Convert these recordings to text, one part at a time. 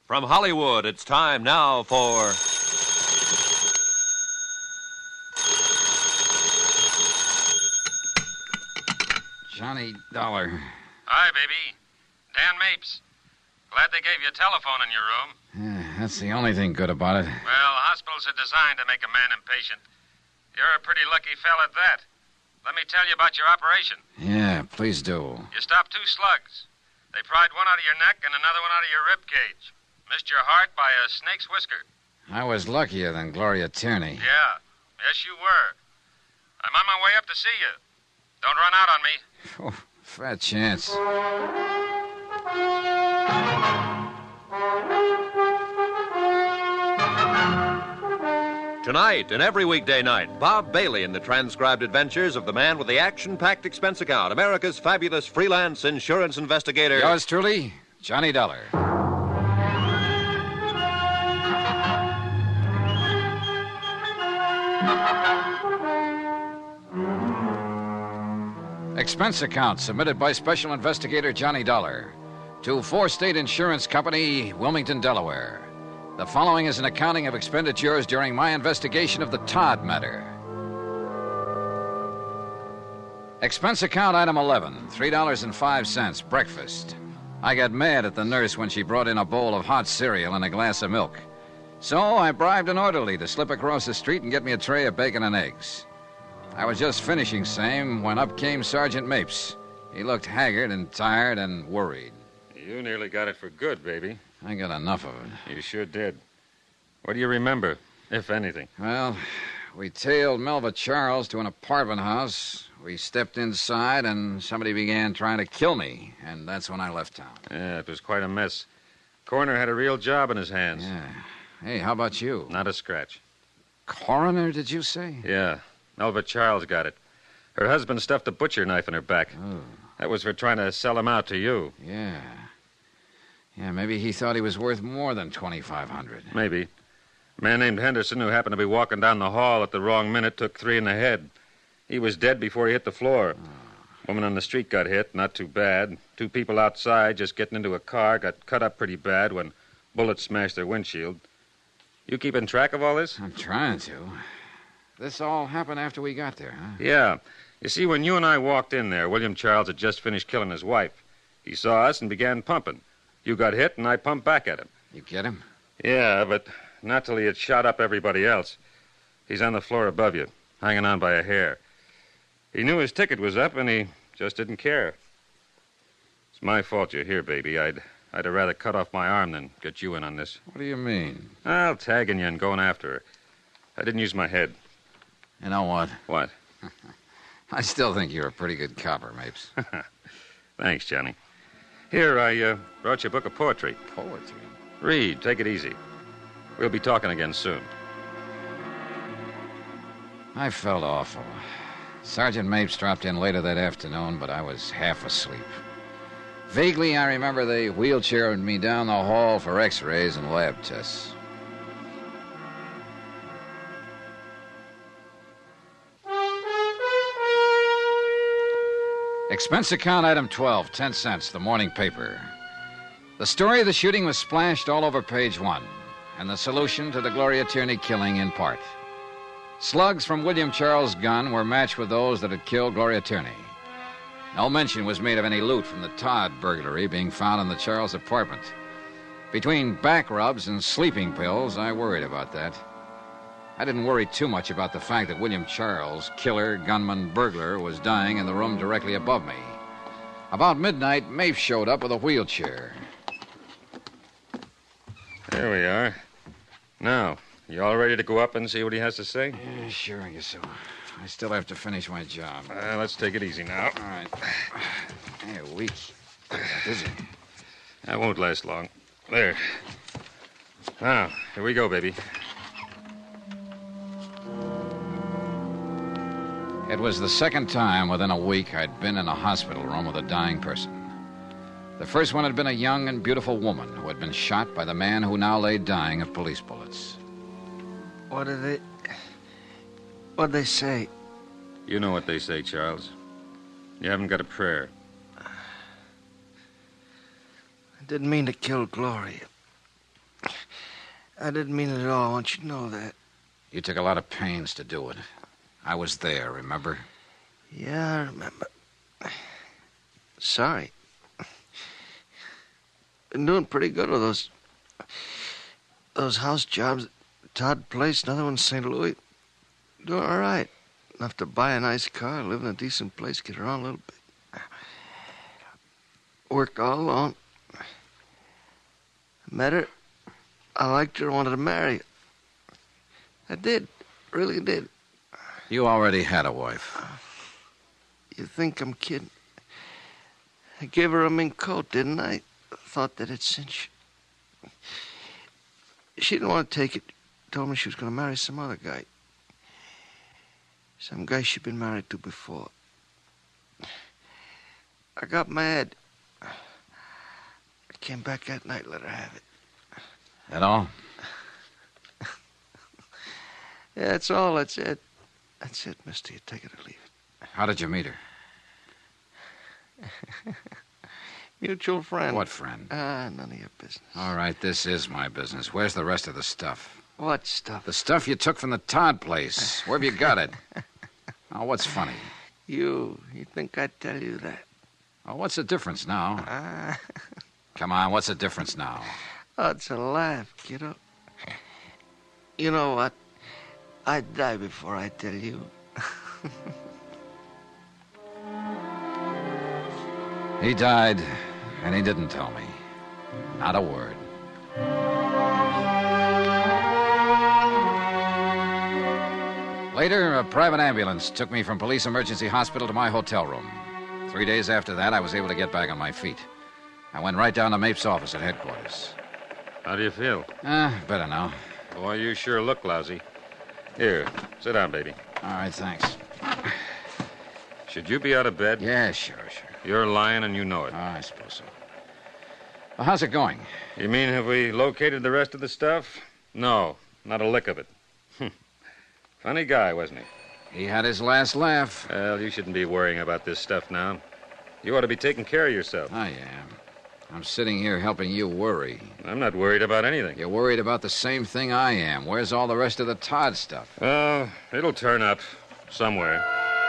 From Hollywood, it's time now for... Johnny Dollar. Hi, baby. Dan Mapes. Glad they gave you a telephone in your room. Yeah, that's the only thing good about it. Well, hospitals are designed to make a man impatient. You're a pretty lucky fella at that. Let me tell you about your operation. Yeah, please do. You stopped 2 slugs. They pried one out of your neck and another one out of your rib cage. Missed your heart by a snake's whisker. I was luckier than Gloria Tierney. Yeah. Yes, you were. I'm on my way up to see you. Don't run out on me. Oh, fat chance. Tonight and every weekday night, Bob Bailey in the transcribed adventures of the man with the action-packed expense account, America's fabulous freelance insurance investigator. Yours truly, Johnny Dollar. Expense account submitted by Special Investigator Johnny Dollar to 4-State Insurance Company, Wilmington, Delaware. The following is an accounting of expenditures during my investigation of the Todd matter. Expense account item 11, $3.05, breakfast. I got mad at the nurse when she brought in a bowl of hot cereal and a glass of milk. So I bribed an orderly to slip across the street and get me a tray of bacon and eggs. I was just finishing same when up came Sergeant Mapes. He looked haggard and tired and worried. You nearly got it for good, baby. I got enough of it. You sure did. What do you remember, if anything? Well, we tailed Melva Charles to an apartment house. We stepped inside, and somebody began trying to kill me, and that's when I left town. Yeah, it was quite a mess. Coroner had a real job in his hands. Yeah. Hey, how about you? Not a scratch. Coroner, did you say? Yeah. Melva Charles got it. Her husband stuffed a butcher knife in her back. Oh. That was for trying to sell him out to you. Yeah. Yeah, maybe he thought he was worth more than $2,500. Maybe. A man named Henderson, who happened to be walking down the hall at the wrong minute, took 3 in the head. He was dead before he hit the floor. Woman on the street got hit, not too bad. 2 people outside, just getting into a car, got cut up pretty bad when bullets smashed their windshield. You keeping track of all this? I'm trying to. This all happened after we got there, huh? Yeah. You see, when you and I walked in there, William Charles had just finished killing his wife. He saw us and began pumping. You got hit, and I pumped back at him. You get him? Yeah, but not till he had shot up everybody else. He's on the floor above you, hanging on by a hair. He knew his ticket was up, and he just didn't care. It's my fault you're here, baby. I'd have rather cut off my arm than get you in on this. What do you mean? I'll tagging you and going after her. I didn't use my head. You know what? What? I still think you're a pretty good copper, Mapes. Thanks, Johnny. Here, I brought you a book of poetry. Poetry? Read. Take it easy. We'll be talking again soon. I felt awful. Sergeant Mapes dropped in later that afternoon, but I was half asleep. Vaguely, I remember they wheelchaired me down the hall for x-rays and lab tests. Expense account item 12, 10 cents, the morning paper. The story of the shooting was splashed all over page 1, and the solution to the Gloria Tierney killing in part. Slugs from William Charles' gun were matched with those that had killed Gloria Tierney. No mention was made of any loot from the Todd burglary being found in the Charles apartment. Between back rubs and sleeping pills, I worried about that. I didn't worry too much about the fact that William Charles, killer, gunman, burglar, was dying in the room directly above me. About midnight, Mapes showed up with a wheelchair. There we are. Now, you all ready to go up and see what he has to say? Yeah, sure, I guess so. I still have to finish my job. Let's take it easy now. All right. Hey, a week. Busy. That won't last long. There. Now, here we go, baby. It was the second time within a week I'd been in a hospital room with a dying person. The first one had been a young and beautiful woman who had been shot by the man who now lay dying of police bullets. What'd they say? You know what they say, Charles. You haven't got a prayer. I didn't mean to kill Gloria. I didn't mean it at all. I want you to know that. You took a lot of pains to do it. I was there, remember? Yeah, I remember. Sorry. Been doing pretty good with those house jobs at Todd Place, another one in St. Louis. Doing all right. Enough to buy a nice car, live in a decent place, get around a little bit. Worked all alone. Met her. I liked her, wanted to marry her. I did. Really did. You already had a wife. You think I'm kidding? I gave her a mink coat, didn't I? Thought that it'd cinch. She didn't want to take it. Told me she was going to marry some other guy. Some guy she'd been married to before. I got mad. I came back that night, let her have it. That all? Yeah, that's all. That's it. That's it, mister. You take it or leave it. How did you meet her? Mutual friend. What friend? None of your business. All right, this is my business. Where's the rest of the stuff? What stuff? The stuff you took from the Todd place. Where have you got it? Oh, what's funny? You think I'd tell you that? Oh, what's the difference now? Come on, what's the difference now? Oh, it's a laugh, kiddo. You know what? I'd die before I tell you. He died, and he didn't tell me. Not a word. Later, a private ambulance took me from police emergency hospital to my hotel room. 3 days after that, I was able to get back on my feet. I went right down to Mapes' office at headquarters. How do you feel? Better now. Boy, you sure look lousy. Here, sit down, baby. All right, thanks. Should you be out of bed? Yeah, sure. You're lying and you know it. I suppose so. Well, how's it going? You mean have we located the rest of the stuff? No, not a lick of it. Funny guy, wasn't he? He had his last laugh. Well, you shouldn't be worrying about this stuff now. You ought to be taking care of yourself. I am. I'm sitting here helping you worry. I'm not worried about anything. You're worried about the same thing I am. Where's all the rest of the Todd stuff? Oh, it'll turn up somewhere.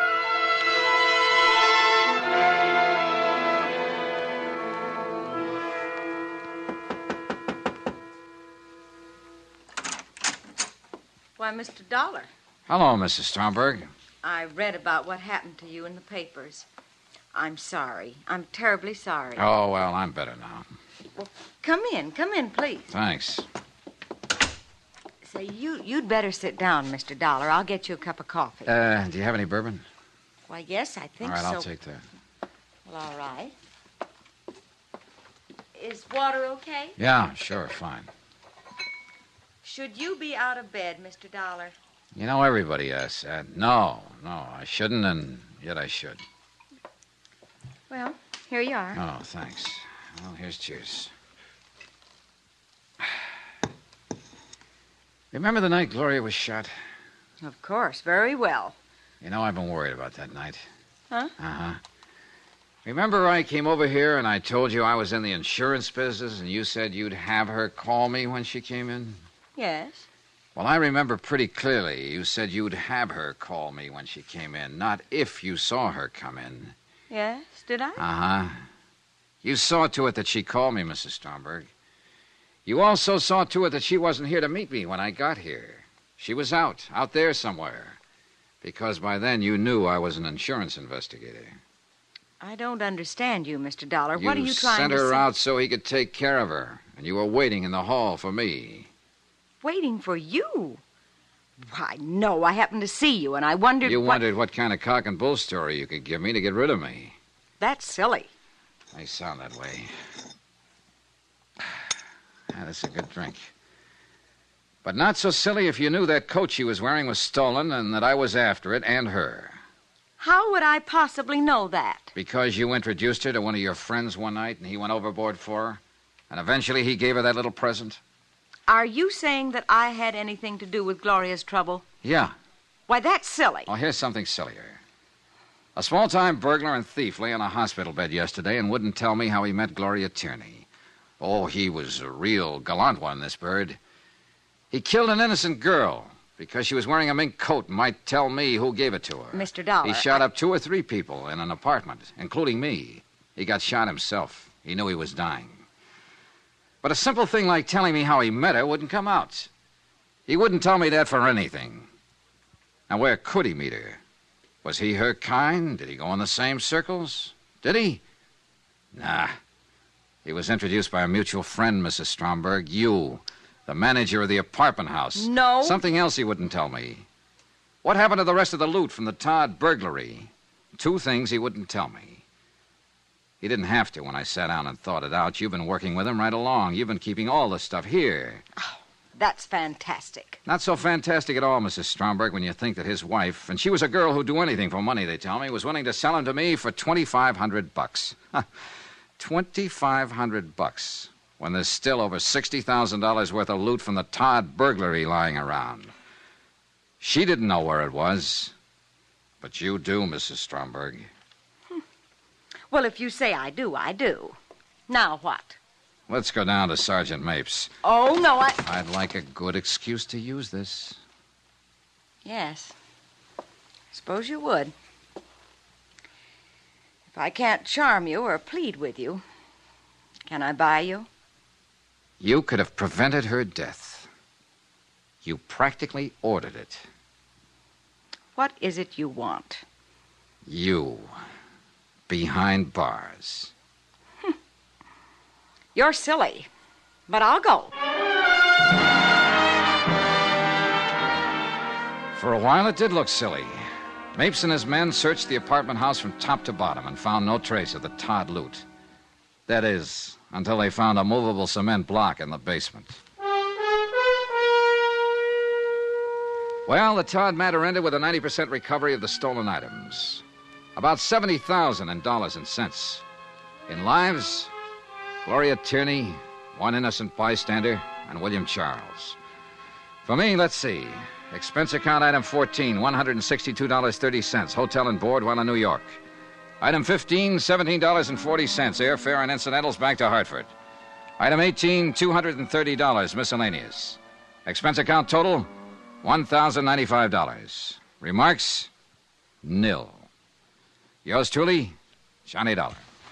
Why, Mr. Dollar, Hello, Mrs. Stromberg. I read about what happened to you in the papers. I'm sorry. I'm terribly sorry. Oh, well, I'm better now. Well, come in, please. Thanks. Say, you'd better sit down, Mr. Dollar. I'll get you a cup of coffee. Do you have any bourbon? Why, yes, I think all right, so. I'll take that. Well, all right. Is water okay? Yeah, sure, fine. Should you be out of bed, Mr. Dollar? You know, everybody asks that. No, I shouldn't, and yet I should. Well, here you are. Oh, thanks. Well, here's cheers. Remember the night Gloria was shot? Of course, very well. You know, I've been worried about that night. Huh? Uh-huh. Remember I came over here and I told you I was in the insurance business and you said you'd have her call me when she came in? Yes. Well, I remember pretty clearly you said you'd have her call me when she came in, not if you saw her come in. Yes, did I? Uh-huh. You saw to it that she called me, Mrs. Stromberg. You also saw to it that she wasn't here to meet me when I got here. She was out there somewhere. Because by then you knew I was an insurance investigator. I don't understand you, Mr. Dollar. What are you trying to say? You sent her out so he could take care of her, and you were waiting in the hall for me. Waiting for you? Why, no, I happened to see you, and I wondered You wondered what kind of cock and bull story you could give me to get rid of me. That's silly. They sound that way. That's a good drink. But not so silly if you knew that coat she was wearing was stolen and that I was after it and her. How would I possibly know that? Because you introduced her to one of your friends one night and he went overboard for her? And eventually he gave her that little present? Are you saying that I had anything to do with Gloria's trouble? Yeah. Why, that's silly. Well, here's something sillier. A small-time burglar and thief lay on a hospital bed yesterday and wouldn't tell me how he met Gloria Tierney. Oh, he was a real gallant one, this bird. He killed an innocent girl because she was wearing a mink coat and might tell me who gave it to her. Mr. Dollar. He shot up 2 or 3 people in an apartment, including me. He got shot himself. He knew he was dying. But a simple thing like telling me how he met her wouldn't come out. He wouldn't tell me that for anything. Now, where could he meet her? Was he her kind? Did he go in the same circles? Did he? Nah. He was introduced by a mutual friend, Mrs. Stromberg. You, the manager of the apartment house. No. Something else he wouldn't tell me. What happened to the rest of the loot from the Todd burglary? 2 things he wouldn't tell me. He didn't have to when I sat down and thought it out. You've been working with him right along. You've been keeping all this stuff here. Oh, that's fantastic. Not so fantastic at all, Mrs. Stromberg, when you think that his wife, and she was a girl who'd do anything for money, they tell me, was willing to sell him to me for $2,500. $2,500 when there's still over $60,000 worth of loot from the Todd burglary lying around. She didn't know where it was, but you do, Mrs. Stromberg. Well, if you say I do, I do. Now what? Let's go down to Sergeant Mapes. Oh, no, I'd like a good excuse to use this. Yes. Suppose you would. If I can't charm you or plead with you, can I buy you? You could have prevented her death. You practically ordered it. What is it you want? You. Behind bars. You're silly, but I'll go. For a while, it did look silly. Mapes and his men searched the apartment house from top to bottom and found no trace of the Todd loot. That is, until they found a movable cement block in the basement. Well, the Todd matter ended with a 90% recovery of the stolen items. About $70,000 in dollars and cents. In lives, Gloria Tierney, 1 innocent bystander, and William Charles. For me, let's see. Expense account item 14, $162.30. Hotel and board while in New York. Item 15, $17.40. Airfare and incidentals back to Hartford. Item 18, $230. Miscellaneous. Expense account total, $1,095. Remarks, nil. Yours truly, Johnny Dollar.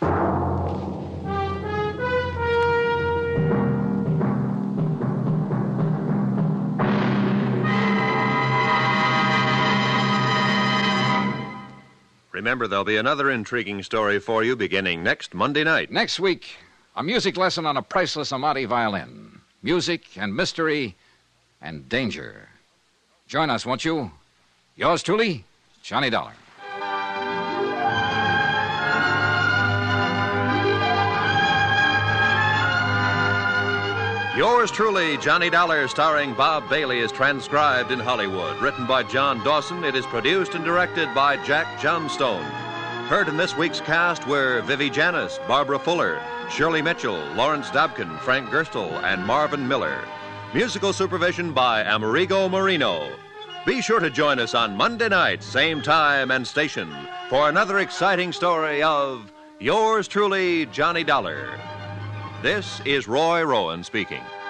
Remember, there'll be another intriguing story for you beginning next Monday night. Next week, a music lesson on a priceless Amati violin. Music and mystery and danger. Join us, won't you? Yours truly, Johnny Dollar. Yours truly, Johnny Dollar, starring Bob Bailey, is transcribed in Hollywood. Written by John Dawson, it is produced and directed by Jack Johnstone. Heard in this week's cast were Vivi Janis, Barbara Fuller, Shirley Mitchell, Lawrence Dobkin, Frank Gerstle, and Marvin Miller. Musical supervision by Amerigo Marino. Be sure to join us on Monday night, same time and station, for another exciting story of Yours truly, Johnny Dollar. This is Roy Rowan speaking.